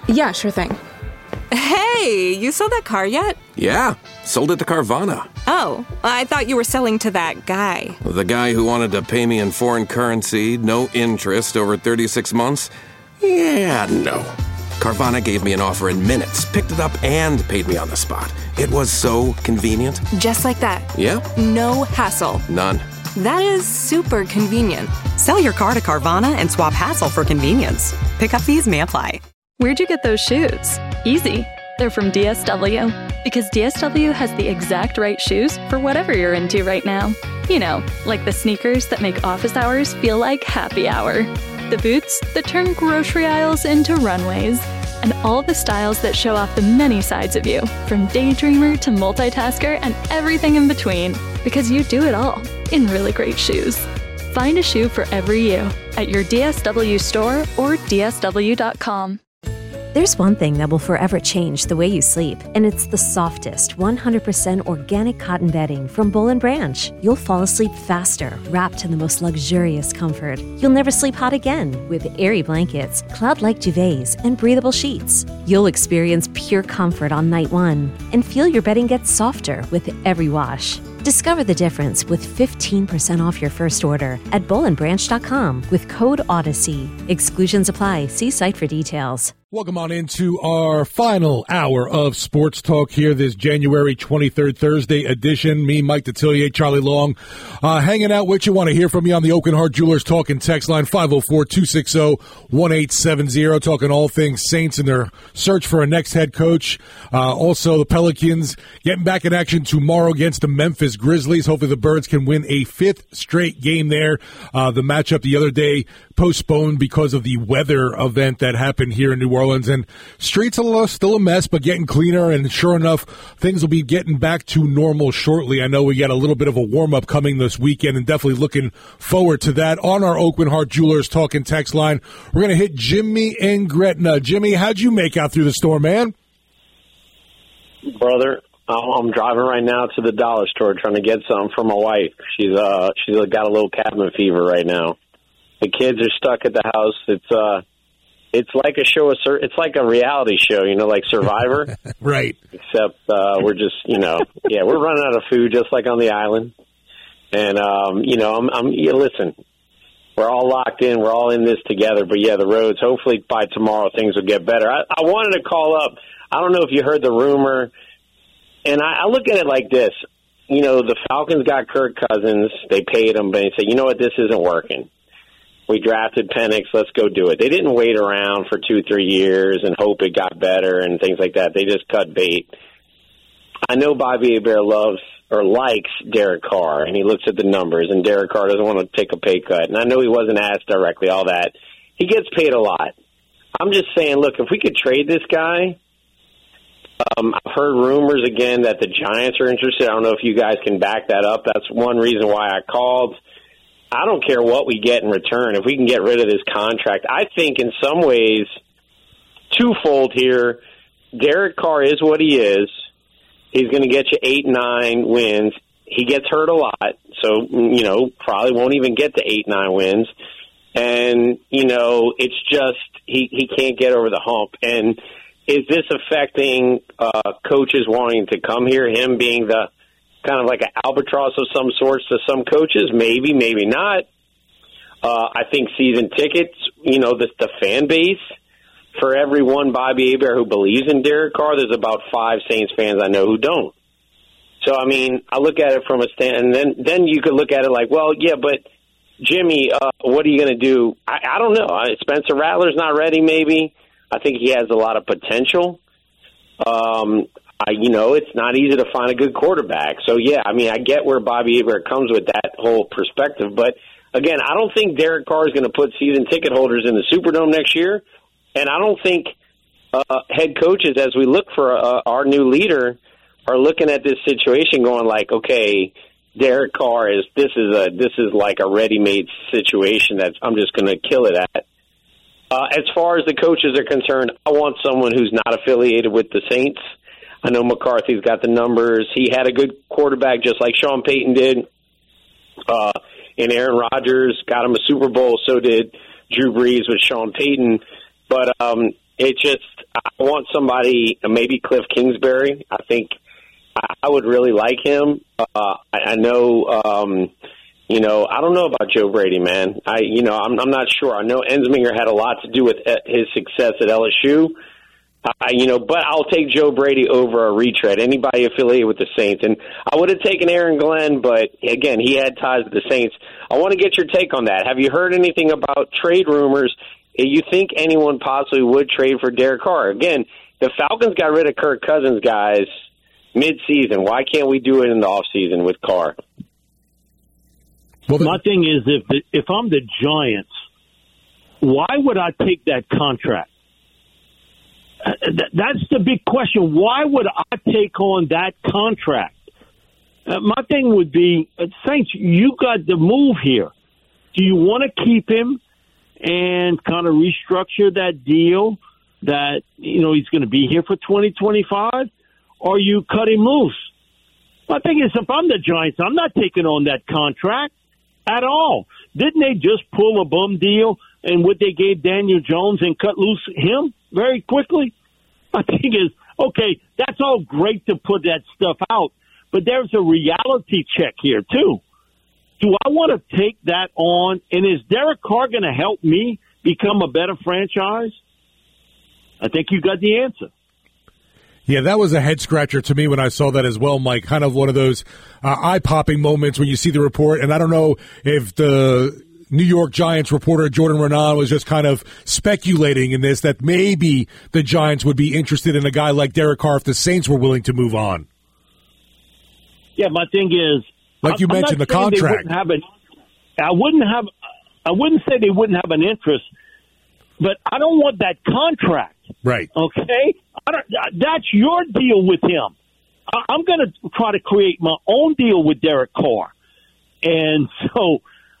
Yeah, sure thing. Hey, you sold that car yet? Yeah, sold it to Carvana. Oh, I thought you were selling to that guy. The guy who wanted to pay me in foreign currency, no interest, over 36 months? Yeah, no. Carvana gave me an offer in minutes, picked it up, and paid me on the spot. It was so convenient. Just like that. Yeah. No hassle. None. That is super convenient. Sell your car to Carvana and swap hassle for convenience. Pickup fees may apply. Where'd you get those shoes? Easy. They're from DSW. Because DSW has the exact right shoes for whatever you're into right now. You know, like the sneakers that make office hours feel like happy hour. The boots that turn grocery aisles into runways. And all the styles that show off the many sides of you, from daydreamer to multitasker and everything in between. Because you do it all in really great shoes. Find a shoe for every you at your DSW store or DSW.com. There's one thing that will forever change the way you sleep, and it's the softest, 100% organic cotton bedding from Boll & Branch. You'll fall asleep faster, wrapped in the most luxurious comfort. You'll never sleep hot again with airy blankets, cloud-like duvets, and breathable sheets. You'll experience pure comfort on night one and feel your bedding gets softer with every wash. Discover the difference with 15% off your first order at bollandbranch.com with code Odyssey. Exclusions apply. See site for details. Welcome on into our final hour of Sports Talk here, this January 23rd, Thursday edition. Me, Mike Detillier, Charlie Long, hanging out with you. Want to hear from you on the Oak and Heart Jewelers talking text line 504-260-1870, talking all things Saints and their search for a next head coach. Also, the Pelicans getting back in action tomorrow against the Memphis Grizzlies. Hopefully the Birds can win a fifth straight game there. The matchup the other day postponed because of the weather event that happened here in New Orleans. And streets are still a mess, but getting cleaner. And sure enough, things will be getting back to normal shortly. I know we got a little bit of a warm-up coming this weekend and definitely looking forward to that. On our Oak and Heart Jewelers talking text line, we're going to hit Jimmy in Gretna. Jimmy, how'd you make out through the storm, man? Brother, I'm driving right now to the dollar store trying to get something for my wife. She's got a little cabin fever right now. The kids are stuck at the house. It's like a show. It's like a reality show, like Survivor. Right. Except we're just, we're running out of food just like on the island. And listen, we're all locked in. We're all in this together. But yeah, the roads. Hopefully by tomorrow things will get better. I wanted to call up. I don't know if you heard the rumor, and I look at it like this. The Falcons got Kirk Cousins. They paid him, but they said, you know what, this isn't working. We drafted Penix. Let's go do it. They didn't wait around for 2-3 years and hope it got better and things like that. They just cut bait. I know Bobby Hebert loves or likes Derek Carr, and he looks at the numbers, and Derek Carr doesn't want to take a pay cut. And I know he wasn't asked directly, all that. He gets paid a lot. I'm just saying, look, if we could trade this guy, I've heard rumors again that the Giants are interested. I don't know if you guys can back that up. That's one reason why I called. I don't care what we get in return. If we can get rid of this contract, I think in some ways, twofold here. Derek Carr is what he is. He's going to get you 8-9 wins. He gets hurt a lot, so, probably won't even get to 8-9 wins. And, it's just he can't get over the hump. And is this affecting coaches wanting to come here, him being the kind of like an albatross of some sorts to some coaches? Maybe, maybe not. I think season tickets, the fan base, for every one Bobby Hebert who believes in Derek Carr, there's about 5 Saints fans I know who don't. So, I look at it from a stand, and then you could look at it like, well, yeah, but Jimmy, what are you going to do? I don't know. Spencer Rattler's not ready, maybe. I think he has a lot of potential. It's not easy to find a good quarterback. So, yeah, I get where Bobby Hebert comes with that whole perspective. But, again, I don't think Derek Carr is going to put season ticket holders in the Superdome next year. And I don't think head coaches, as we look for our new leader, are looking at this situation going like, okay, Derek Carr this is like a ready-made situation that I'm just going to kill it at. As far as the coaches are concerned, I want someone who's not affiliated with the Saints. I know McCarthy's got the numbers. He had a good quarterback just like Sean Payton did. And Aaron Rodgers got him a Super Bowl. So did Drew Brees with Sean Payton. But I want somebody, maybe Cliff Kingsbury. I think I would really like him. I know, I don't know about Joe Brady, man. I'm not sure. I know Ensminger had a lot to do with his success at LSU. But I'll take Joe Brady over a retread, anybody affiliated with the Saints. And I would have taken Aaron Glenn, but, again, he had ties to the Saints. I want to get your take on that. Have you heard anything about trade rumors? You think anyone possibly would trade for Derek Carr? Again, the Falcons got rid of Kirk Cousins, guys, mid-season. Why can't we do it in the offseason with Carr? Well, my thing is, if I'm the Giants, why would I take that contract? That's the big question. Why would I take on that contract? My thing would be, Saints, you got the move here. Do you want to keep him and kind of restructure that deal that, he's going to be here for 2025? Or you cut him loose? My thing is, if I'm the Giants, I'm not taking on that contract at all. Didn't they just pull a bum deal and what they gave Daniel Jones and cut loose him very quickly? My thing is, okay, that's all great to put that stuff out, but there's a reality check here, too. Do I want to take that on? And is Derek Carr going to help me become a better franchise? I think you got the answer. Yeah, that was a head-scratcher to me when I saw that as well, Mike. Kind of one of those eye-popping moments when you see the report. And I don't know if the New York Giants reporter Jordan Renan was just kind of speculating in this, that maybe the Giants would be interested in a guy like Derek Carr if the Saints were willing to move on. Yeah, my thing is, like you mentioned, the contract. I wouldn't say they wouldn't have an interest, but I don't want that contract. Right. Okay? That's your deal with him. I'm going to try to create my own deal with Derek Carr. And so,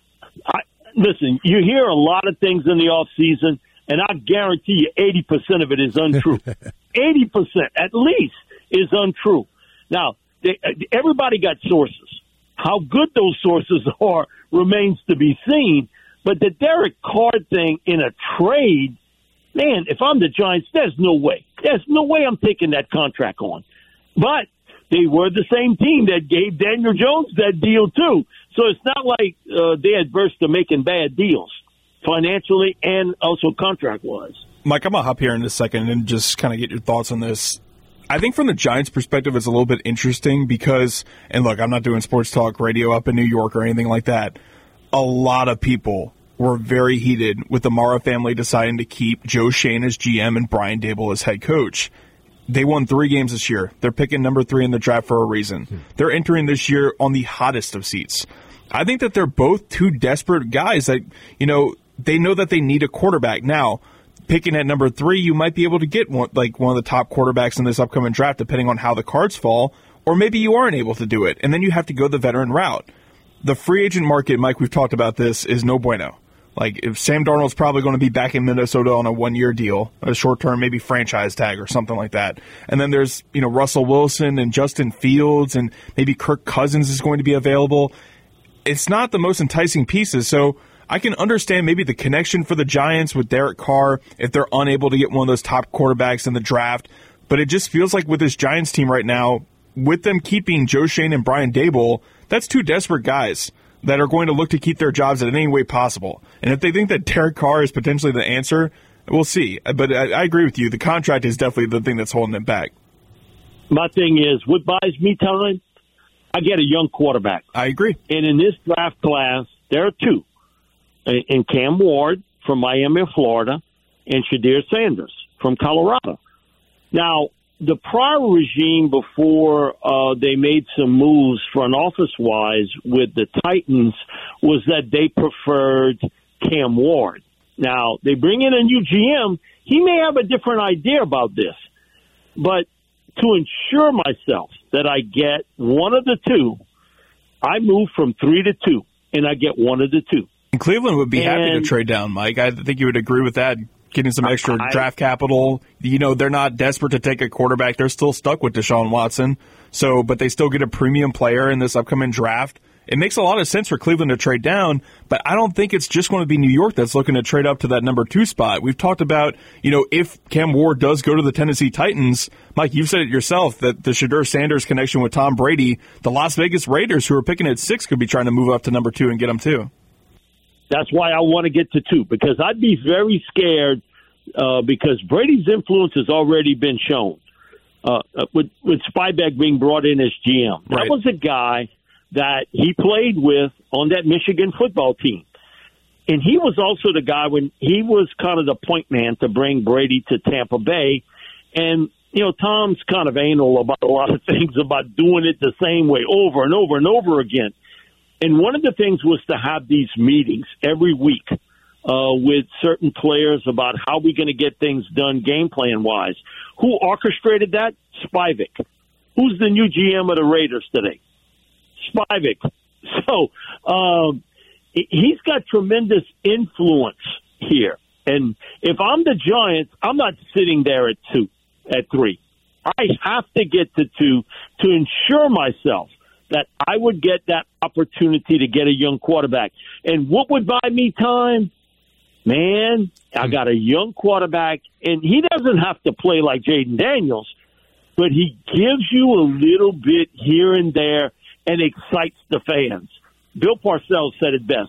listen, you hear a lot of things in the offseason, and I guarantee you 80% of it is untrue. 80% at least is untrue. Now, everybody got sources. How good those sources are remains to be seen. But the Derek Carr thing in a trade, man, if I'm the Giants, there's no way. There's no way I'm taking that contract on. But they were the same team that gave Daniel Jones that deal, too. So it's not like they're adverse to making bad deals, financially and also contract-wise. Mike, I'm going to hop here in a second and just kind of get your thoughts on this. I think from the Giants' perspective, it's a little bit interesting because, and look, I'm not doing sports talk radio up in New York or anything like that. A lot of people were very heated with the Mara family deciding to keep Joe Schoen as GM and Brian Daboll as head coach. They won 3 games this year. They're picking number 3 in the draft for a reason. They're entering this year on the hottest of seats. I think that they're both two desperate guys that, they know that they need a quarterback. Now, picking at number 3, you might be able to get one of the top quarterbacks in this upcoming draft, depending on how the cards fall, or maybe you aren't able to do it, and then you have to go the veteran route. The free agent market, Mike, we've talked about this, is no bueno. Like, if Sam Darnold's probably going to be back in Minnesota on a 1-year deal, a short-term, maybe franchise tag or something like that. And then there's, Russell Wilson and Justin Fields, and maybe Kirk Cousins is going to be available. It's not the most enticing pieces, so I can understand maybe the connection for the Giants with Derek Carr if they're unable to get one of those top quarterbacks in the draft. But it just feels like with this Giants team right now, with them keeping Joe Schoen and Brian Daboll, that's 2 desperate guys that are going to look to keep their jobs in any way possible. And if they think that Derek Carr is potentially the answer, we'll see. But I agree with you. The contract is definitely the thing that's holding it back. My thing is, what buys me time? I get a young quarterback. I agree. And in this draft class, there are 2. And Cam Ward from Miami, Florida, and Shadir Sanders from Colorado. Now, the prior regime before they made some moves front office-wise with the Titans was that they preferred Cam Ward. Now, they bring in a new GM. He may have a different idea about this. But to ensure myself that I get one of the 2, I move from 3 to 2, and I get one of the 2. Cleveland would be happy to trade down, Mike. I think you would agree with that, getting some extra draft capital. They're not desperate to take a quarterback. They're still stuck with Deshaun Watson. But they still get a premium player in this upcoming draft. it makes a lot of sense for Cleveland to trade down, but I don't think it's just going to be New York that's looking to trade up to that number 2 spot. We've talked about, if Cam Ward does go to the Tennessee Titans, Mike, you've said it yourself that the Shedeur Sanders connection with Tom Brady, the Las Vegas Raiders, who are picking at 6, could be trying to move up to number 2 and get him too. That's why I want to get to 2, because I'd be very scared because Brady's influence has already been shown with Spivak being brought in as GM. That was a guy that he played with on that Michigan football team. And he was also the guy when he was kind of the point man to bring Brady to Tampa Bay. And, Tom's kind of anal about a lot of things about doing it the same way over and over and over again. And one of the things was to have these meetings every week with certain players about how we're going to get things done game plan-wise. Who orchestrated that? Spivak. Who's the new GM of the Raiders today? Spivak. So he's got tremendous influence here. And if I'm the Giants, I'm not sitting there at 3. I have to get to 2 to ensure myself that I would get that opportunity to get a young quarterback. And what would buy me time? Man, I got a young quarterback, and he doesn't have to play like Jaden Daniels, but he gives you a little bit here and there and excites the fans. Bill Parcells said it best.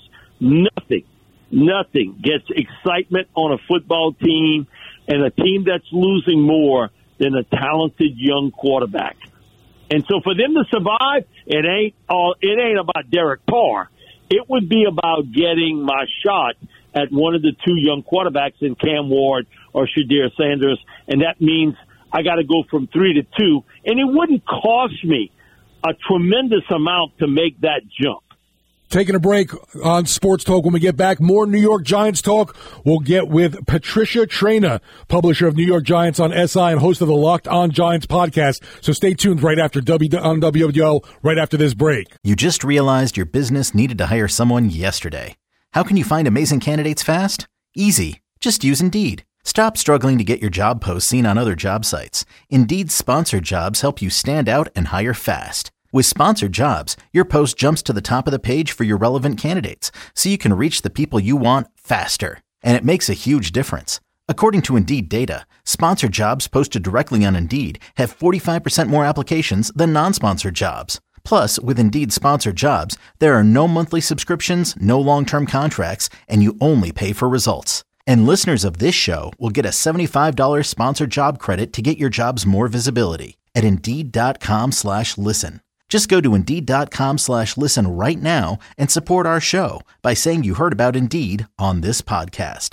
Nothing gets excitement on a football team and a team that's losing more than a talented young quarterback. And so for them to survive, it ain't about Derek Carr. It would be about getting my shot at one of the 2 young quarterbacks in Cam Ward or Shedeur Sanders, and that means I got to go from 3 to 2, and it wouldn't cost me a tremendous amount to make that jump. Taking a break on Sports Talk. When we get back, more New York Giants talk. We'll get with Patricia Traina, publisher of New York Giants on SI and host of the Locked On Giants podcast. So stay tuned right after on WWL, right after this break. You just realized your business needed to hire someone yesterday. How can you find amazing candidates fast? Easy. Just use Indeed. Stop struggling to get your job posts seen on other job sites. Indeed's sponsored jobs help you stand out and hire fast. With sponsored jobs, your post jumps to the top of the page for your relevant candidates, so you can reach the people you want faster. And it makes a huge difference. According to Indeed data, sponsored jobs posted directly on Indeed have 45% more applications than non-sponsored jobs. Plus, with Indeed sponsored jobs, there are no monthly subscriptions, no long-term contracts, and you only pay for results. And listeners of this show will get a $75 sponsored job credit to get your jobs more visibility at Indeed.com/listen. Just go to Indeed.com/listen right now and support our show by saying you heard about Indeed on this podcast.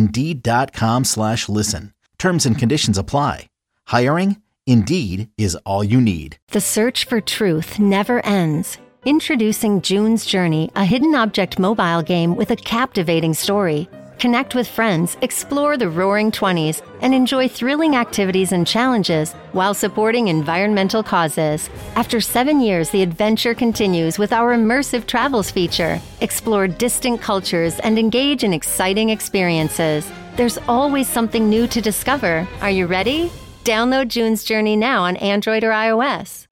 Indeed.com/listen. Terms and conditions apply. Hiring? Indeed is all you need. The search for truth never ends. Introducing June's Journey, a hidden object mobile game with a captivating story. Connect with friends, explore the Roaring 20s, and enjoy thrilling activities and challenges while supporting environmental causes. After 7 years, the adventure continues with our immersive travels feature. Explore distant cultures and engage in exciting experiences. There's always something new to discover. Are you ready? Download June's Journey now on Android or iOS.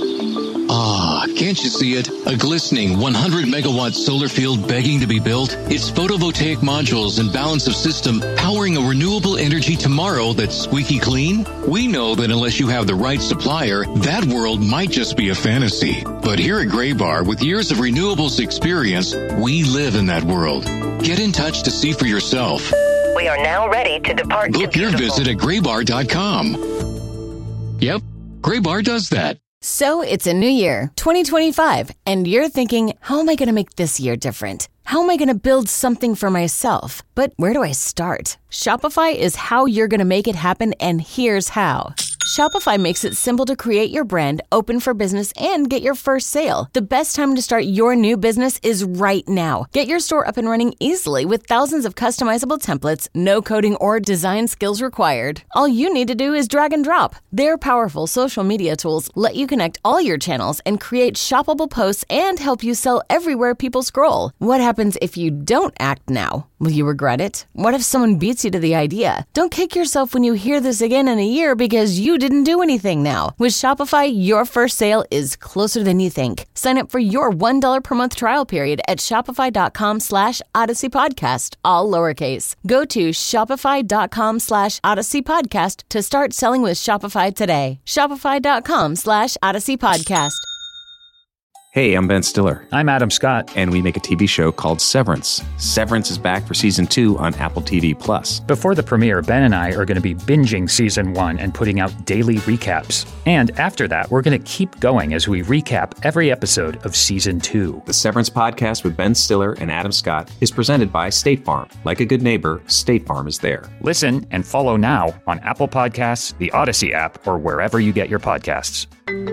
Ah, can't you see it? A glistening 100-megawatt solar field begging to be built? Its photovoltaic modules and balance of system powering a renewable energy tomorrow that's squeaky clean? We know that unless you have the right supplier, that world might just be a fantasy. But here at Graybar, with years of renewables experience, we live in that world. Get in touch to see for yourself. We are now ready to depart. Book your visit at graybar.com. Yep, Graybar does that. So it's a new year, 2025, and you're thinking, how am I going to make this year different? How am I going to build something for myself? But where do I start? Shopify is how you're going to make it happen, and here's how. Shopify makes it simple to create your brand, open for business, and get your first sale. The best time to start your new business is right now. Get your store up and running easily with thousands of customizable templates, no coding or design skills required. All you need to do is drag and drop. Their powerful social media tools let you connect all your channels and create shoppable posts and help you sell everywhere people scroll. What happens if you don't act now? Will you regret it? What if someone beats you to the idea? Don't kick yourself when you hear this again in a year because you didn't do anything now. With Shopify, your first sale is closer than you think. Sign up for your $1 per month trial period at shopify.com/Odyssey Podcast, all lowercase. Go to shopify.com/Odyssey Podcast to start selling with Shopify today. Shopify.com/Odyssey Podcast. Hey, I'm Ben Stiller. I'm Adam Scott. And we make a TV show called Severance. Severance is back for season 2 on Apple TV+. Before the premiere, Ben and I are going to be binging season 1 and putting out daily recaps. And after that, we're going to keep going as we recap every episode of season 2. The Severance podcast with Ben Stiller and Adam Scott is presented by State Farm. Like a good neighbor, State Farm is there. Listen and follow now on Apple Podcasts, the Odyssey app, or wherever you get your podcasts.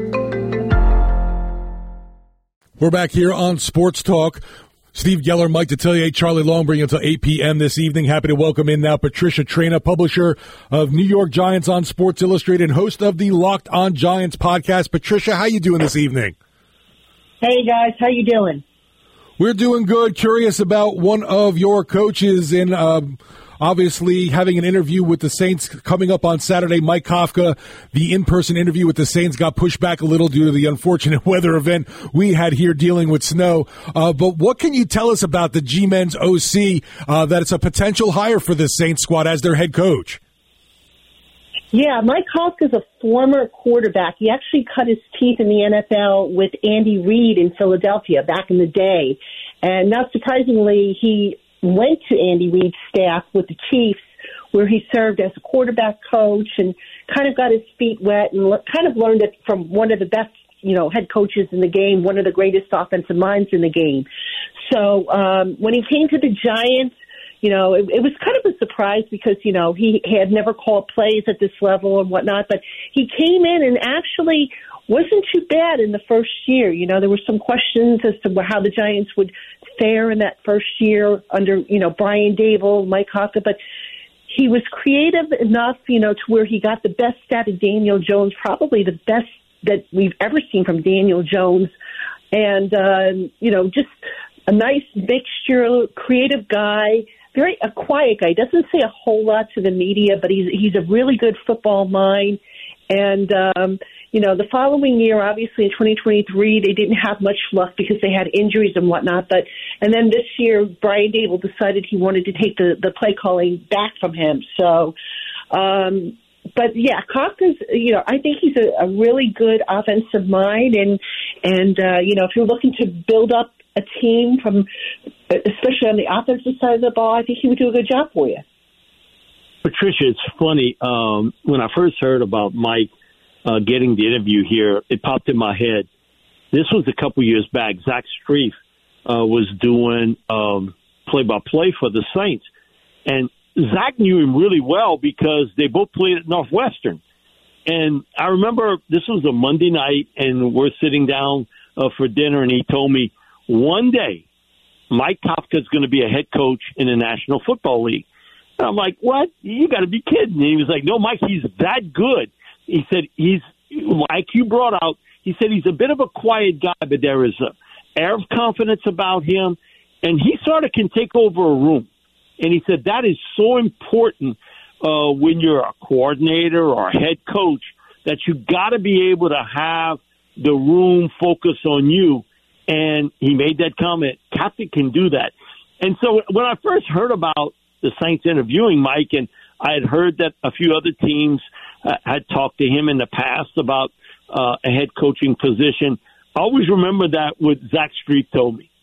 We're back here on Sports Talk. Steve Geller, Mike Detillier, Charlie Long, bringing until 8 p.m. this evening. Happy to welcome in now Patricia Traina, publisher of New York Giants on Sports Illustrated and host of the Locked On Giants podcast. Patricia, how you doing this evening? Hey, guys. How you doing? We're doing good. Curious about one of your coaches in obviously having an interview with the Saints coming up on Saturday. Mike Kafka, the in-person interview with the Saints got pushed back a little due to the unfortunate weather event we had here dealing with snow. But what can you tell us about the G-Men's OC, that it's a potential hire for the Saints squad as their head coach? Yeah, Mike Kafka is a former quarterback. He actually cut his teeth in the NFL with Andy Reid in Philadelphia back in the day. And not surprisingly, he went to Andy Reid's staff with the Chiefs, where he served as a quarterback coach and kind of got his feet wet and kind of learned it from one of the best, head coaches in the game, one of the greatest offensive minds in the game. So when he came to the Giants, it was kind of a surprise because, he had never called plays at this level and whatnot, but he came in and actually wasn't too bad in the first year. There were some questions as to how the Giants would fare in that first year under, Brian Daboll, Mike Kafka, but he was creative enough, to where he got the best out of Daniel Jones, probably the best that we've ever seen from Daniel Jones. And, just a nice mixture, creative guy, a quiet guy. Doesn't say a whole lot to the media, but he's a really good football mind. And, the following year, obviously in 2023, they didn't have much luck because they had injuries and whatnot. And then this year, Brian Daboll decided he wanted to take the play calling back from him. So, but yeah, Kafka's, I think he's a really good offensive mind. And if you're looking to build up a team especially on the offensive side of the ball, I think he would do a good job for you. Patricia, it's funny. When I first heard about Mike getting the interview here, it popped in my head. This was a couple years back. Zach Strief was doing play-by-play for the Saints. And Zach knew him really well because they both played at Northwestern. And I remember this was a Monday night, and we're sitting down for dinner, and he told me, one day, Mike Kafka is going to be a head coach in the National Football League. And I'm like, what? You got to be kidding. And he was like, no, Mike, he's that good. He said like you brought out, he said he's a bit of a quiet guy, but there is an air of confidence about him, and he sort of can take over a room. And he said that is so important when you're a coordinator or a head coach, that you got to be able to have the room focus on you. And he made that comment, Kafka can do that. And so when I first heard about the Saints interviewing Mike, and I had heard that a few other teams had talked to him in the past about a head coaching position, I always remember that what Zach Strief told me.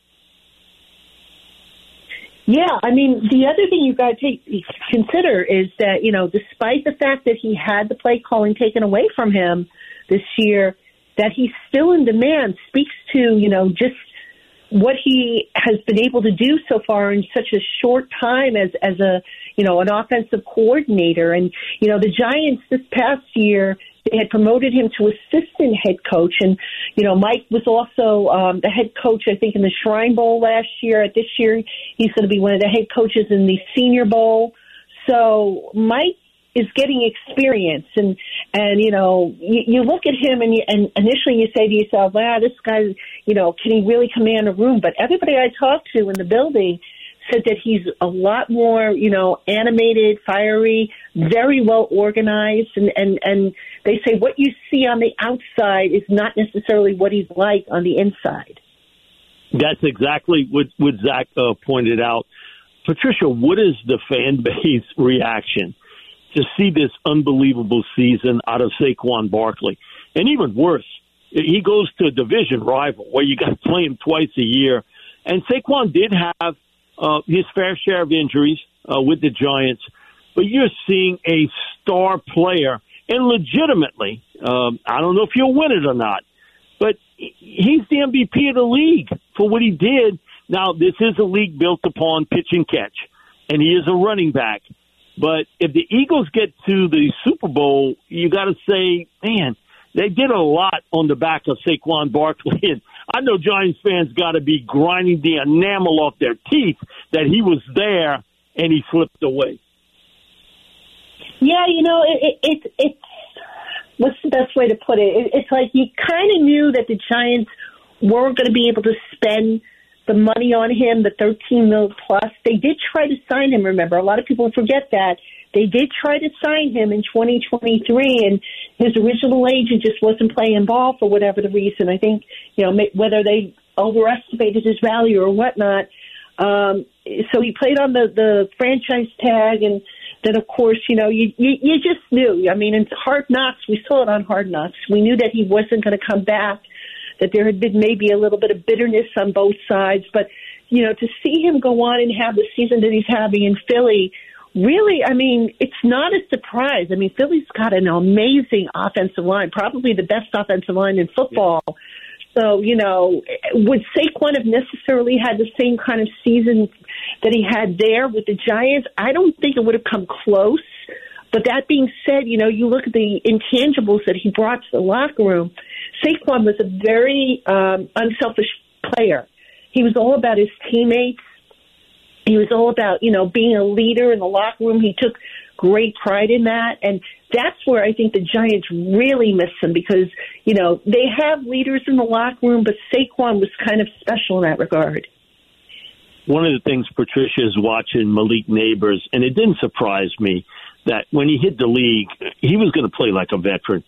Yeah, I mean, the other thing you've got to consider is that, despite the fact that he had the play calling taken away from him this year, that he's still in demand speaks to, just what he has been able to do so far in such a short time as a, an offensive coordinator. And, the Giants this past year, they had promoted him to assistant head coach. And, Mike was also the head coach, I think, in the Shrine Bowl last year. This year, he's going to be one of the head coaches in the Senior Bowl. So Mike is getting experience. And you look at him and initially you say to yourself, wow, this guy, can he really command a room? But everybody I talked to in the building said that he's a lot more, animated, fiery, very well organized, and they say what you see on the outside is not necessarily what he's like on the inside. That's exactly what Zach pointed out. Patricia, what is the fan base reaction to see this unbelievable season out of Saquon Barkley? And even worse, he goes to a division rival where you got to play him twice a year. And Saquon did have his fair share of injuries with the Giants, but you're seeing a star player, and legitimately, I don't know if he'll win it or not, but he's the MVP of the league for what he did. Now, this is a league built upon pitch and catch, and he is a running back. But if the Eagles get to the Super Bowl, you got to say, man, they did a lot on the back of Saquon Barkley. And I know Giants fans got to be grinding the enamel off their teeth that he was there and he slipped away. Yeah, it's what's the best way to put it? It's like you kind of knew that the Giants weren't going to be able to spend the money on him, the $13 million plus. They did try to sign him, remember. A lot of people forget that. They did try to sign him in 2023, and his original agent just wasn't playing ball for whatever the reason. I think, whether they overestimated his value or whatnot. So he played on the franchise tag, and then, of course, you just knew. I mean, in Hard Knocks, we saw it on Hard Knocks. We knew that he wasn't going to come back, that there had been maybe a little bit of bitterness on both sides. But, to see him go on and have the season that he's having in Philly, really, I mean, it's not a surprise. I mean, Philly's got an amazing offensive line, probably the best offensive line in football. So, would Saquon have necessarily had the same kind of season that he had there with the Giants? I don't think it would have come close. But that being said, you look at the intangibles that he brought to the locker room. Saquon was a very unselfish player. He was all about his teammates. He was all about, being a leader in the locker room. He took great pride in that. And that's where I think the Giants really miss him because, they have leaders in the locker room, but Saquon was kind of special in that regard. One of the things, Patricia, is watching Malik Neighbors, and it didn't surprise me that when he hit the league, he was going to play like a veteran.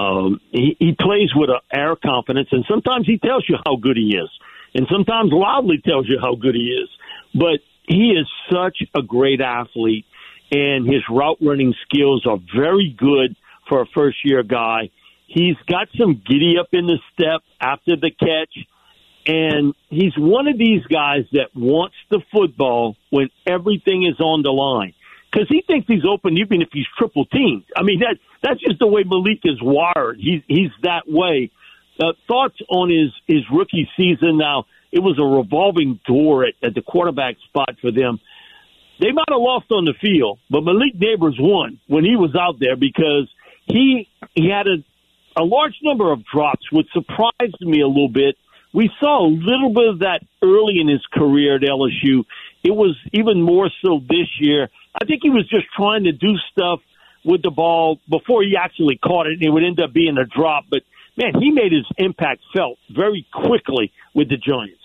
He plays with an air of confidence, and sometimes he tells you how good he is, and sometimes loudly tells you how good he is. But he is such a great athlete, and his route running skills are very good for a first-year guy. He's got some giddy up in the step after the catch, and he's one of these guys that wants the football when everything is on the line because he thinks he's open even if he's triple teamed. I mean, that's just the way Malik is wired. He's that way. Thoughts on his rookie season now? It was a revolving door at the quarterback spot for them. They might have lost on the field, but Malik Neighbors won when he was out there because he had a large number of drops, which surprised me a little bit. We saw a little bit of that early in his career at LSU. It was even more so this year. I think he was just trying to do stuff with the ball before he actually caught it, and it would end up being a drop. But, man, he made his impact felt very quickly with the Giants.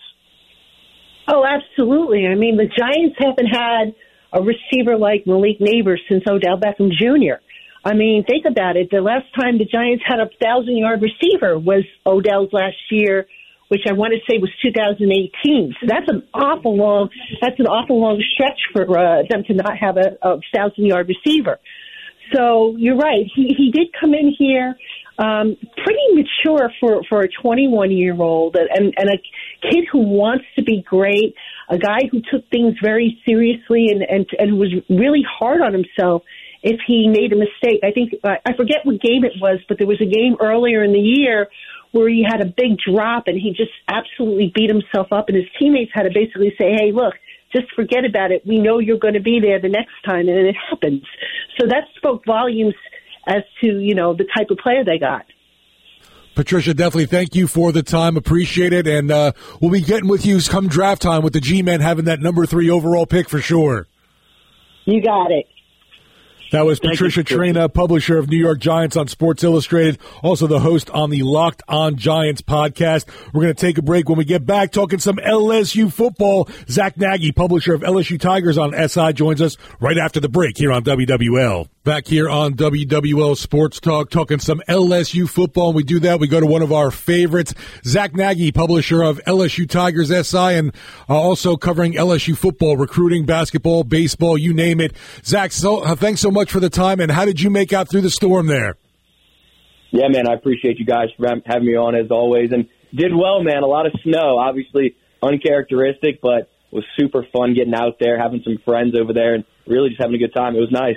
Oh, absolutely. I mean, the Giants haven't had a receiver like Malik Neighbors since Odell Beckham Jr. I mean, think about it. The last time the Giants had a 1,000-yard receiver was Odell's last year, which I want to say was 2018. So that's an awful long stretch for them to not have a 1,000-yard receiver. So you're right. He did come in here pretty mature for a 21-year-old and a kid who wants to be great, a guy who took things very seriously and was really hard on himself if he made a mistake. I think I forget what game it was, but there was a game earlier in the year where he had a big drop and he just absolutely beat himself up, and his teammates had to basically say, hey, look, just forget about it. We know you're going to be there the next time, and it happens. So that spoke volumes as to, the type of player they got. Patricia, definitely thank you for the time. Appreciate it. And we'll be getting with you come draft time with the G-Men having that number 3 overall pick for sure. You got it. That was Patricia Traina, publisher of New York Giants on Sports Illustrated, also the host on the Locked On Giants podcast. We're going to take a break. When we get back, talking some LSU football. Zach Nagy, publisher of LSU Tigers on SI, joins us right after the break here on WWL. Back here on WWL Sports Talk, talking some LSU football. And we do that, we go to one of our favorites, Zach Nagy, publisher of LSU Tigers SI, and also covering LSU football, recruiting, basketball, baseball, you name it. Zach, thanks so much for the time, and how did you make out through the storm there? Yeah, man, I appreciate you guys for having me on as always, and did well, man. A lot of snow, obviously uncharacteristic, but it was super fun getting out there, having some friends over there, and really just having a good time. It was nice.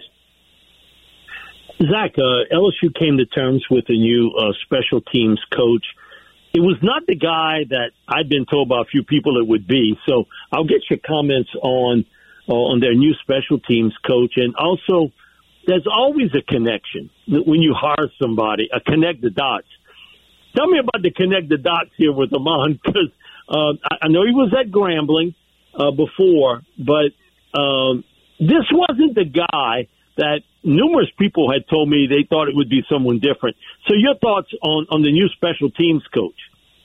Zach, LSU came to terms with a new special teams coach. It was not the guy that I'd been told by a few people it would be, so I'll get your comments on their new special teams coach. And also, there's always a connection when you hire somebody, a connect the dots. Tell me about the connect the dots here with Amon, because I know he was at Grambling before, but this wasn't the guy that numerous people had told me they thought it would be someone different. So your thoughts on the new special teams coach?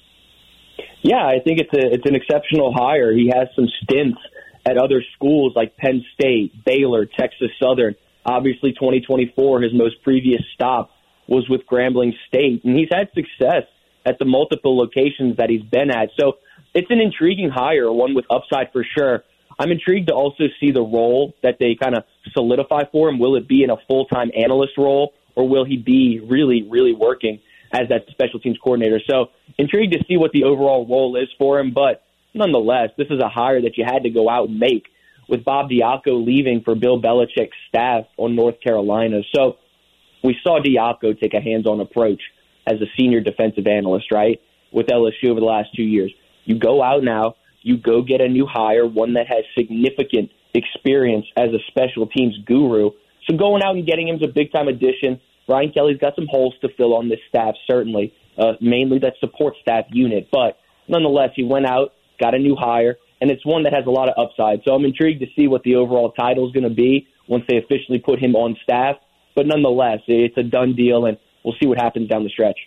Yeah, I think it's an exceptional hire. He has some stints at other schools like Penn State, Baylor, Texas Southern. Obviously, 2024, his most previous stop was with Grambling State, and he's had success at the multiple locations that he's been at. So it's an intriguing hire, one with upside for sure. I'm intrigued to also see the role that they kind of solidify for him. Will it be in a full-time analyst role, or will he be really, really working as that special teams coordinator? So intrigued to see what the overall role is for him, but nonetheless, this is a hire that you had to go out and make with Bob Diaco leaving for Bill Belichick's staff on North Carolina. So we saw Diaco take a hands-on approach as a senior defensive analyst, right, with LSU over the last 2 years. You go out now, you go get a new hire, one that has significant experience as a special teams guru. So going out and getting him is a big-time addition. Brian Kelly's got some holes to fill on this staff, certainly, mainly that support staff unit. But nonetheless, he went out, got a new hire, and it's one that has a lot of upside. So I'm intrigued to see what the overall title is going to be once they officially put him on staff. But nonetheless, it's a done deal, and we'll see what happens down the stretch.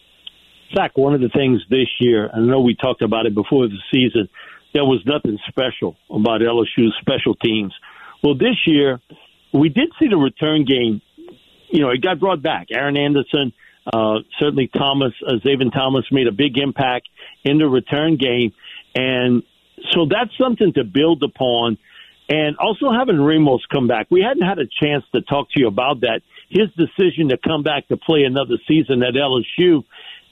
Zach, one of the things this year, I know we talked about it before the season, there was nothing special about LSU's special teams. Well, this year, we did see the return game. You know, it got brought back. Aaron Anderson, certainly Thomas, Zaven Thomas made a big impact in the return game. And so that's something to build upon. And also having Ramos come back. We hadn't had a chance to talk to you about that. His decision to come back to play another season at LSU.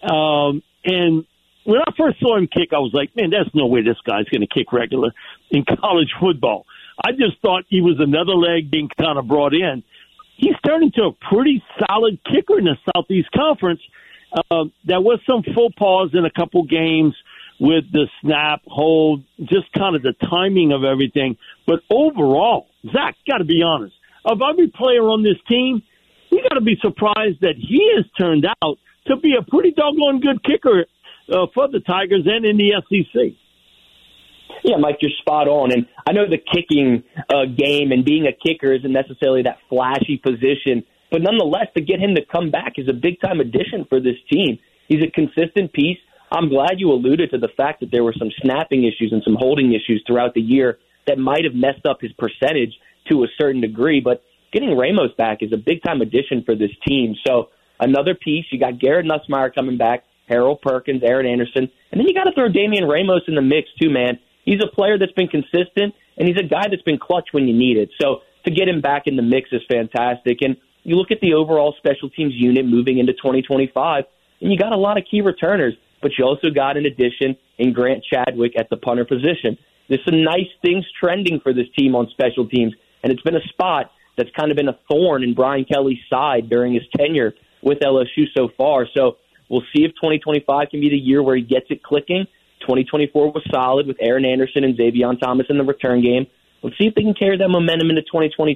And when I first saw him kick, I was like, man, there's no way this guy's going to kick regular in college football. I just thought he was another leg being kind of brought in. He's turned into a pretty solid kicker in the Southeast Conference. There was some faux pas in a couple games with the snap, hold, just kind of the timing of everything. But overall, Zach, got to be honest, of every player on this team, you got to be surprised that he has turned out to be a pretty doggone good kicker for the Tigers and in the SEC. Yeah, Mike, you're spot on. And I know the kicking game and being a kicker isn't necessarily that flashy position, but nonetheless, to get him to come back is a big-time addition for this team. He's a consistent piece. I'm glad you alluded to the fact that there were some snapping issues and some holding issues throughout the year that might have messed up his percentage to a certain degree, but getting Ramos back is a big-time addition for this team. So another piece, you got Garrett Nussmeier coming back, Harold Perkins, Aaron Anderson, and then you got to throw Damian Ramos in the mix too, man. He's a player that's been consistent, and he's a guy that's been clutch when you need it. So to get him back in the mix is fantastic. And you look at the overall special teams unit moving into 2025, and you got a lot of key returners, but you also got an addition in Grant Chadwick at the punter position. There's some nice things trending for this team on special teams, and it's been a spot that's kind of been a thorn in Brian Kelly's side during his tenure with LSU so far. So we'll see if 2025 can be the year where he gets it clicking. 2024 was solid with Aaron Anderson and Zavion Thomas in the return game. Let's see if they can carry that momentum into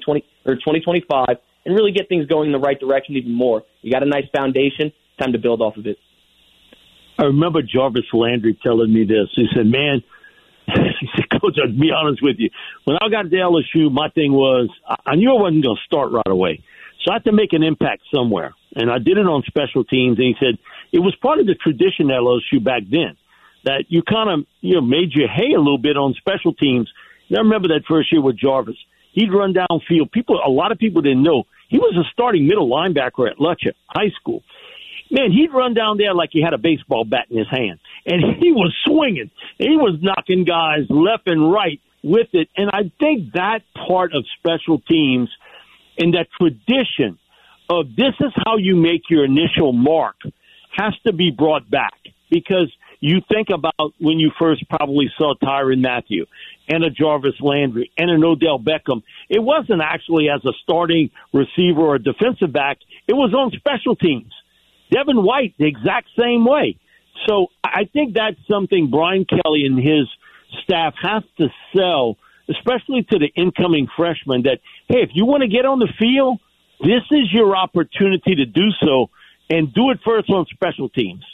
2025 and really get things going in the right direction even more. You got a nice foundation. Time to build off of it. I remember Jarvis Landry telling me this. He said, man, He said, Coach, I'll be honest with you. When I got to LSU, my thing was I knew I wasn't going to start right away. So I had to make an impact somewhere. And I did it on special teams. And he said it was part of the tradition at LSU back then that you kind of, made your hay a little bit on special teams. I remember that first year with Jarvis. He'd run downfield. A lot of people didn't know. He was a starting middle linebacker at Letcher High School. Man, he'd run down there like he had a baseball bat in his hand. And he was swinging. He was knocking guys left and right with it. And I think that part of special teams and that tradition of this is how you make your initial mark has to be brought back. Because you think about when you first probably saw Tyrann Mathieu and a Jarvis Landry and an Odell Beckham. It wasn't actually as a starting receiver or a defensive back. It was on special teams. Devin White, the exact same way. So I think that's something Brian Kelly and his staff have to sell, especially to the incoming freshmen, that, hey, if you want to get on the field, this is your opportunity to do so, and do it first on special teams.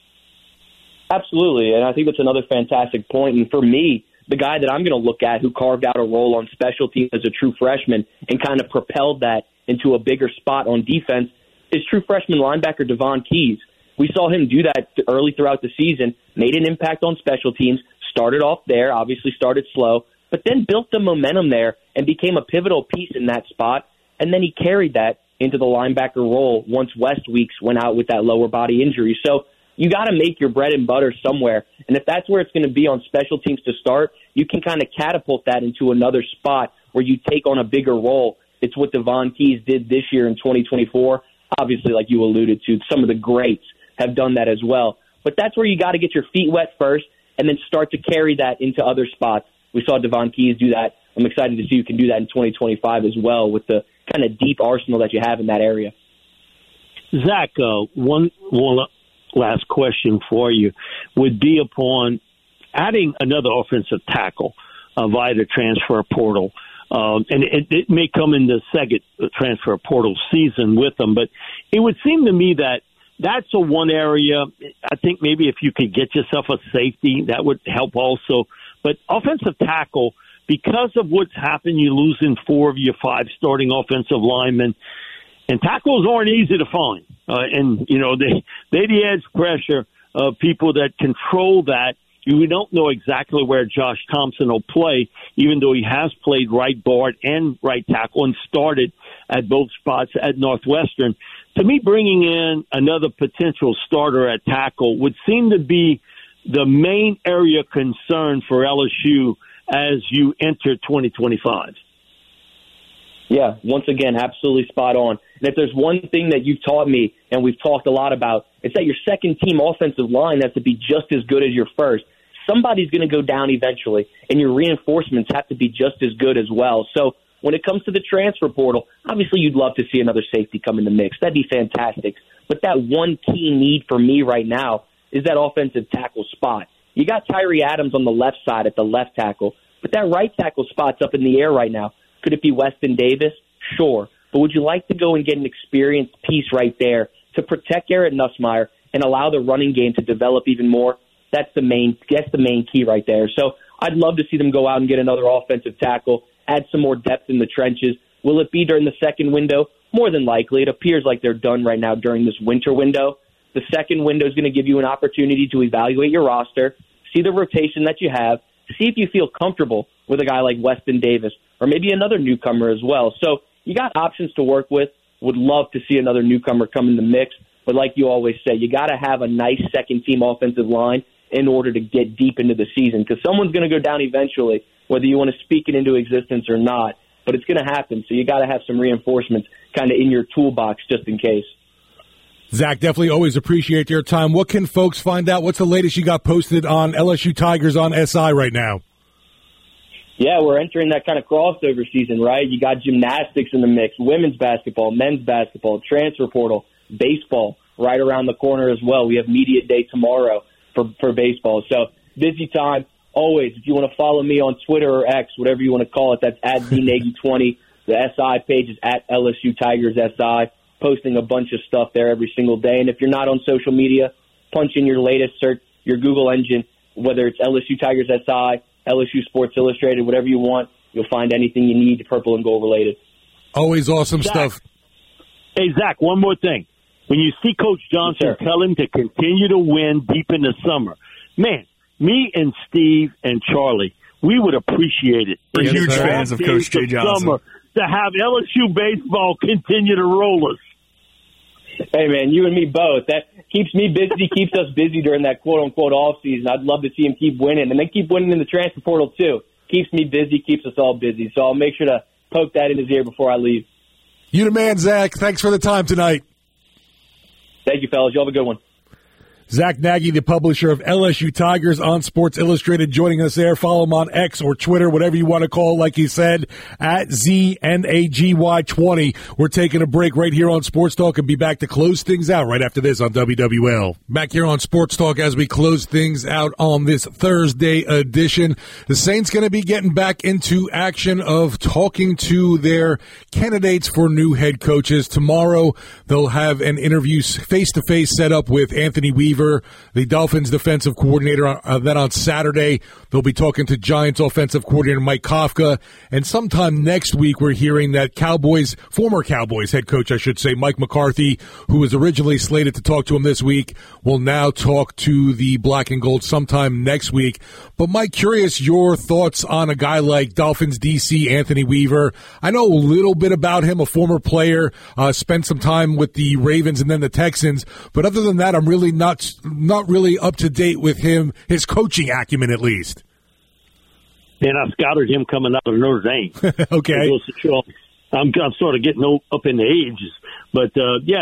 Absolutely, and I think that's another fantastic point. And for me, the guy that I'm going to look at who carved out a role on special teams as a true freshman and kind of propelled that into a bigger spot on defense is true freshman linebacker Devon Keys. We saw him do that early throughout the season, made an impact on special teams, started off there, obviously started slow, but then built the momentum there and became a pivotal piece in that spot, and then he carried that into the linebacker role once West Weeks went out with that lower body injury. So you got to make your bread and butter somewhere, and if that's where it's going to be on special teams to start, you can kind of catapult that into another spot where you take on a bigger role. It's what Devon Keys did this year in 2024. Obviously, like you alluded to, some of the greats have done that as well. But that's where you got to get your feet wet first and then start to carry that into other spots. We saw Devon Keys do that. I'm excited to see you can do that in 2025 as well with the kind of deep arsenal that you have in that area. Zach, one last question for you would be upon adding another offensive tackle via the transfer portal. And it may come in the second transfer portal season with them, but it would seem to me that that's a one area. I think maybe if you could get yourself a safety, that would help also. But offensive tackle, because of what's happened, you're losing 4 of your 5 starting offensive linemen, and tackles aren't easy to find. And, they the edge pressure of people that control that. We don't know exactly where Josh Thompson will play, even though he has played right guard and right tackle and started at both spots at Northwestern. To me, bringing in another potential starter at tackle would seem to be the main area of concern for LSU as you enter 2025. Yeah, once again, absolutely spot on. And if there's one thing that you've taught me and we've talked a lot about, it's that your second-team offensive line has to be just as good as your first. Somebody's going to go down eventually, and your reinforcements have to be just as good as well. So when it comes to the transfer portal, obviously you'd love to see another safety come in the mix. That'd be fantastic. But that one key need for me right now is that offensive tackle spot. You got Tyree Adams on the left side at the left tackle, but that right tackle spot's up in the air right now. Could it be Weston Davis? Sure. But would you like to go and get an experienced piece right there to protect Garrett Nussmeier and allow the running game to develop even more? That's the main key right there. So I'd love to see them go out and get another offensive tackle, add some more depth in the trenches. Will it be during the second window? More than likely. It appears like they're done right now during this winter window. The second window is going to give you an opportunity to evaluate your roster, see the rotation that you have, see if you feel comfortable with a guy like Weston Davis or maybe another newcomer as well. So you got options to work with. Would love to see another newcomer come in the mix. But like you always say, you got to have a nice second-team offensive line in order to get deep into the season, because someone's going to go down eventually, whether you want to speak it into existence or not. But it's going to happen, so you got to have some reinforcements kind of in your toolbox just in case. Zach, definitely always appreciate your time. What can folks find out? What's the latest you got posted on LSU Tigers on SI right now? Yeah, we're entering that kind of crossover season, right? You got gymnastics in the mix, women's basketball, men's basketball, transfer portal, baseball right around the corner as well. We have media day tomorrow for baseball. So busy time. Always, if you want to follow me on Twitter or X, whatever you want to call it, that's at DNagy20. The SI page is at LSU Tigers SI, posting a bunch of stuff there every single day. And if you're not on social media, punch in your latest search, your Google engine, whether it's LSU Tigers SI, LSU Sports Illustrated, whatever you want. You'll find anything you need purple and gold related. Always awesome Zach, stuff. Hey, Zach, one more thing. When you see Coach Johnson, tell him to continue to win deep in the summer. Man, me and Steve and Charlie, we would appreciate it. We're huge fans of Coach Jay Johnson. To have LSU baseball continue to roll us. Hey, man, you and me both. That keeps me busy, keeps us busy during that quote-unquote off-season. I'd love to see him keep winning, and then keep winning in the transfer portal, too. Keeps me busy, keeps us all busy. So I'll make sure to poke that in his ear before I leave. You the man, Zach. Thanks for the time tonight. Thank you, fellas. You have a good one. Zach Nagy, the publisher of LSU Tigers on Sports Illustrated, joining us there. Follow him on X or Twitter, whatever you want to call it, like he said, at ZNAGY20. We're taking a break right here on Sports Talk and be back to close things out right after this on WWL. Back here on Sports Talk as we close things out on this Thursday edition. The Saints going to be getting back into action of talking to their candidates for new head coaches. Tomorrow, they'll have an interview face-to-face set up with Anthony Weaver, the Dolphins defensive coordinator. Then on Saturday, they'll be talking to Giants offensive coordinator Mike Kafka. And sometime next week, we're hearing that former Cowboys head coach, I should say, Mike McCarthy, who was originally slated to talk to him this week, will now talk to the Black and Gold sometime next week. But Mike, curious your thoughts on a guy like Dolphins DC Anthony Weaver. I know a little bit about him, a former player, spent some time with the Ravens and then the Texans. But other than that, I'm really not really up to date with him, his coaching acumen at least. And I scouted him coming out of Notre Dame. Okay. I'm sort of getting up in the ages, but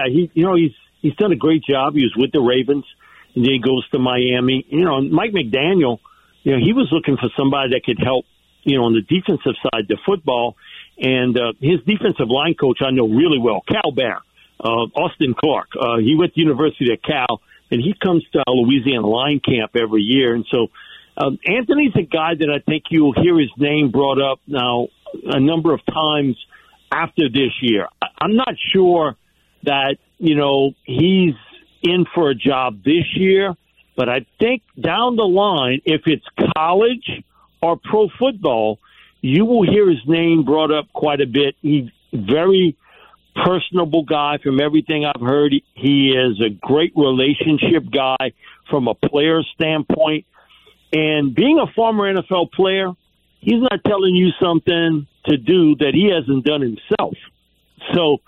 he's done a great job. He was with the Ravens, and then he goes to Miami. Mike McDaniel, he was looking for somebody that could help, on the defensive side, the football, and his defensive line coach I know really well, Cal Bear, Austin Clark. He went to University of Cal. And he comes to our Louisiana line camp every year. And so Anthony's a guy that I think you'll hear his name brought up now a number of times after this year. I'm not sure that, he's in for a job this year, but I think down the line, if it's college or pro football, you will hear his name brought up quite a bit. He's very personable guy from everything I've heard. He is a great relationship guy from a player standpoint. And being a former NFL player, he's not telling you something to do that he hasn't done himself. So,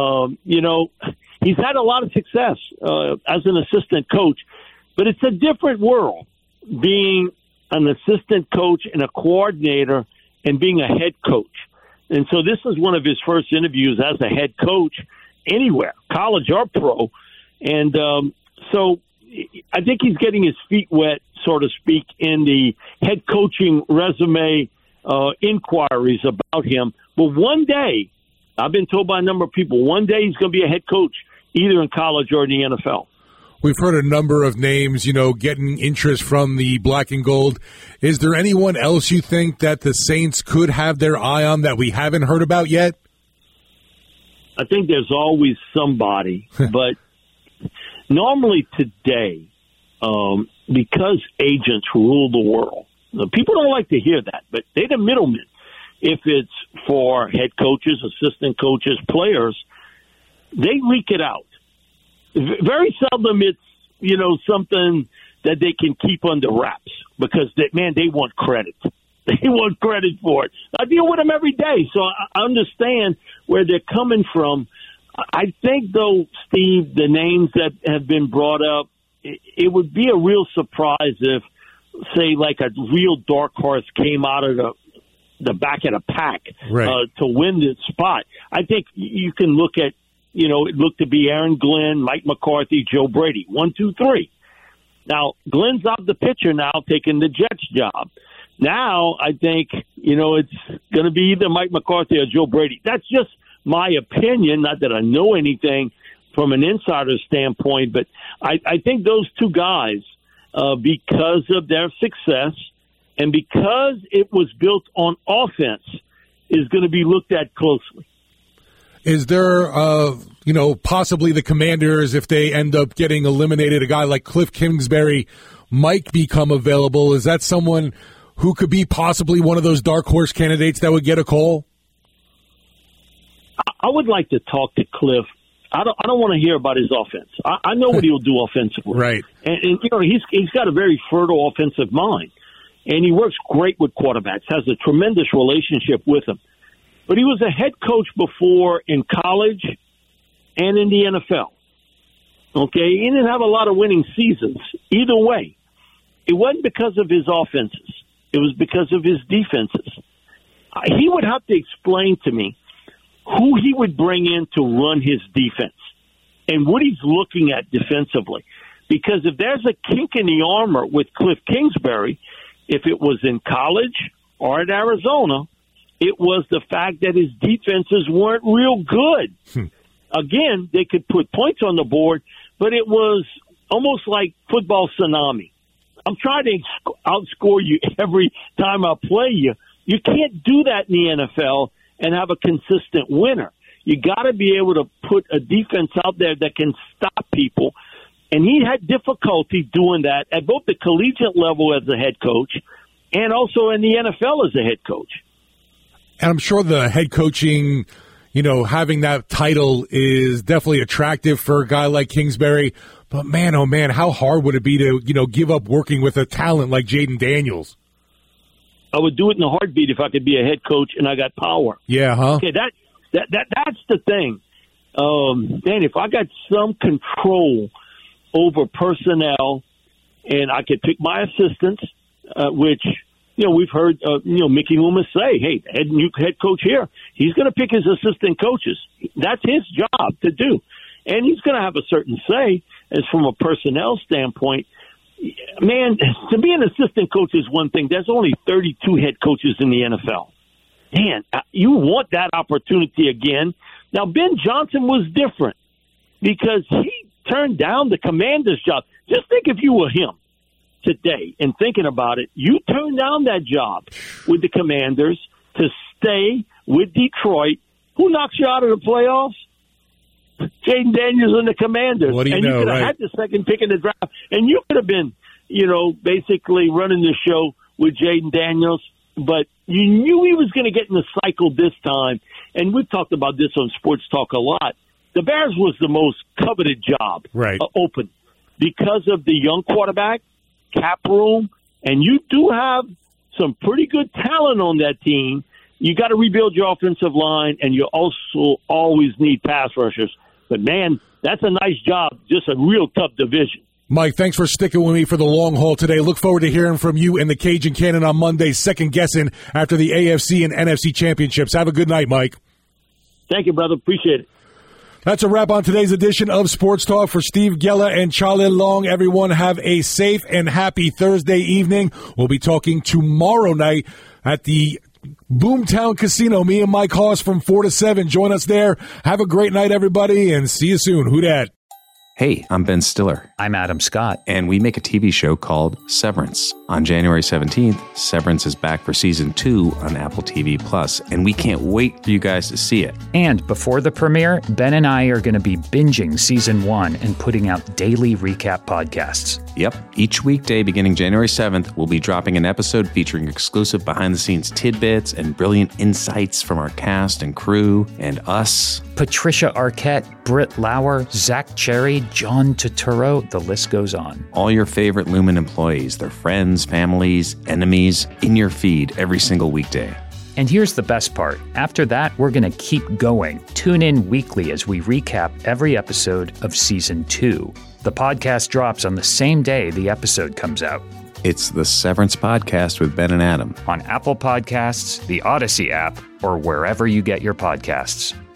he's had a lot of success as an assistant coach, but it's a different world being an assistant coach and a coordinator and being a head coach. And so this is one of his first interviews as a head coach anywhere, college or pro. And so I think he's getting his feet wet, so to speak, in the head coaching resume inquiries about him. But one day, I've been told by a number of people, one day he's going to be a head coach, either in college or in the NFL. We've heard a number of names, getting interest from the Black and Gold. Is there anyone else you think that the Saints could have their eye on that we haven't heard about yet? I think there's always somebody, but normally today, because agents rule the world, people don't like to hear that, but they're the middlemen. If it's for head coaches, assistant coaches, players, they leak it out. Very seldom it's, something that they can keep under wraps because, they want credit. They want credit for it. I deal with them every day, so I understand where they're coming from. I think, though, Steve, the names that have been brought up, it would be a real surprise if, say, like a real dark horse came out of the back of the pack to win this spot. I think you can look at, it looked to be Aaron Glenn, Mike McCarthy, Joe Brady. 1, 2, 3. Now, Glenn's out the pitcher now, taking the Jets job. Now, I think, it's going to be either Mike McCarthy or Joe Brady. That's just my opinion, not that I know anything from an insider standpoint, but I think those two guys, because of their success and because it was built on offense, is going to be looked at closely. Is there, possibly the Commanders, if they end up getting eliminated, a guy like Cliff Kingsbury might become available? Is that someone who could be possibly one of those dark horse candidates that would get a call? I would like to talk to Cliff. I don't want to hear about his offense. I know what he'll do offensively. Right. And he's got a very fertile offensive mind. And he works great with quarterbacks, has a tremendous relationship with them. But he was a head coach before in college and in the NFL. Okay? He didn't have a lot of winning seasons. Either way, it wasn't because of his offenses. It was because of his defenses. He would have to explain to me who he would bring in to run his defense and what he's looking at defensively. Because if there's a kink in the armor with Cliff Kingsbury, if it was in college or at Arizona, it was the fact that his defenses weren't real good. Again, they could put points on the board, but it was almost like football tsunami. I'm trying to outscore you every time I play you. You can't do that in the NFL and have a consistent winner. You got to be able to put a defense out there that can stop people. And he had difficulty doing that at both the collegiate level as a head coach and also in the NFL as a head coach. And I'm sure the head coaching, having that title is definitely attractive for a guy like Kingsbury. But man, oh man, how hard would it be to, give up working with a talent like Jayden Daniels? I would do it in a heartbeat if I could be a head coach and I got power. Yeah, huh? Okay, that's the thing. Man, if I got some control over personnel and I could pick my assistants, which, we've heard, Mickey Loomis say, hey, the new head coach here, he's going to pick his assistant coaches. That's his job to do. And he's going to have a certain say as from a personnel standpoint. Man, to be an assistant coach is one thing. There's only 32 head coaches in the NFL. Man, you want that opportunity again. Now, Ben Johnson was different because he turned down the Commander's job. Just think if you were him today and thinking about it, you turned down that job with the Commanders to stay with Detroit. Who knocks you out of the playoffs? Jayden Daniels and the Commanders. What do you and know, you could have had the second pick in the draft. And you could have been, basically running the show with Jayden Daniels. But you knew he was going to get in the cycle this time. And we've talked about this on Sports Talk a lot. The Bears was the most coveted job open because of the young quarterback, cap room, and you do have some pretty good talent on that team. You got to rebuild your offensive line, and you also always need pass rushers. But, man, that's a nice job, just a real tough division. Mike, thanks for sticking with me for the long haul today. Look forward to hearing from you and the Cajun Cannon on Monday, second guessing after the AFC and NFC championships. Have a good night, Mike. Thank you, brother. Appreciate it. That's a wrap on today's edition of Sports Talk. For Steve Geller and Charlie Long, everyone have a safe and happy Thursday evening. We'll be talking tomorrow night at the Boomtown Casino. Me and Mike Hoss from 4 to 7. Join us there. Have a great night, everybody, and see you soon. Who dat? Hey, I'm Ben Stiller. I'm Adam Scott. And we make a TV show called Severance. On January 17th, Severance is back for Season 2 on Apple TV+, and we can't wait for you guys to see it. And before the premiere, Ben and I are going to be binging Season 1 and putting out daily recap podcasts. Yep. Each weekday beginning January 7th, we'll be dropping an episode featuring exclusive behind-the-scenes tidbits and brilliant insights from our cast and crew and us. Patricia Arquette, Britt Lauer, Zach Cherry, John Turturro, the list goes on. All your favorite Lumen employees, their friends, families, enemies, in your feed every single weekday. And here's the best part. After that, we're going to keep going. Tune in weekly as we recap every episode of Season 2. The podcast drops on the same day the episode comes out. It's the Severance Podcast with Ben and Adam. On Apple Podcasts, the Odyssey app, or wherever you get your podcasts.